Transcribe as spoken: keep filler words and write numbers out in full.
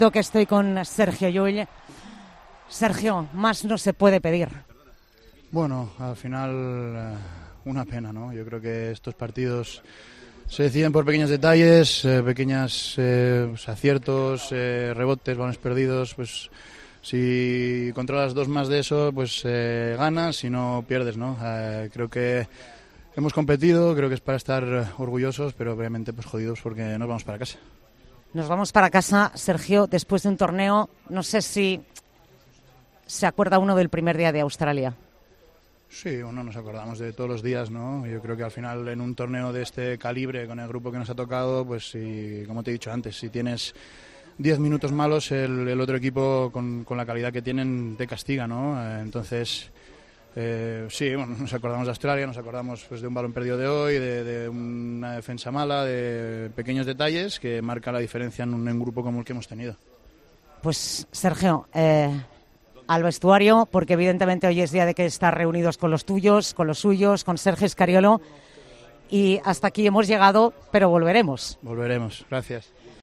que estoy con Sergio Llull. Sergio, más no se puede pedir. Bueno, al final una pena, ¿no? Yo creo que estos partidos se deciden por pequeños detalles, eh, pequeños eh, pues, aciertos, eh, rebotes, balones perdidos. Pues si controlas dos más de eso, pues eh, ganas, si no pierdes, ¿no? Eh, creo que hemos competido, creo que es para estar orgullosos, pero obviamente pues jodidos porque nos vamos para casa. Nos vamos para casa, Sergio, después de un torneo. No sé si se acuerda uno del primer día de Australia. Sí, bueno, nos acordamos de todos los días, ¿no? Yo creo que al final en un torneo de este calibre, con el grupo que nos ha tocado, pues si, como te he dicho antes, si tienes diez minutos malos, el, el otro equipo con, con la calidad que tienen te castiga, ¿no? Eh, entonces, eh, sí, bueno, nos acordamos de Australia, nos acordamos pues, de un balón perdido de hoy, de, de una defensa mala, de pequeños detalles que marcan la diferencia en un, en un grupo como el que hemos tenido. Pues, Sergio, eh, al vestuario, porque evidentemente hoy es día de que estar reunidos con los tuyos, con los suyos, con Sergio Scariolo, y hasta aquí hemos llegado, pero volveremos. Volveremos, gracias.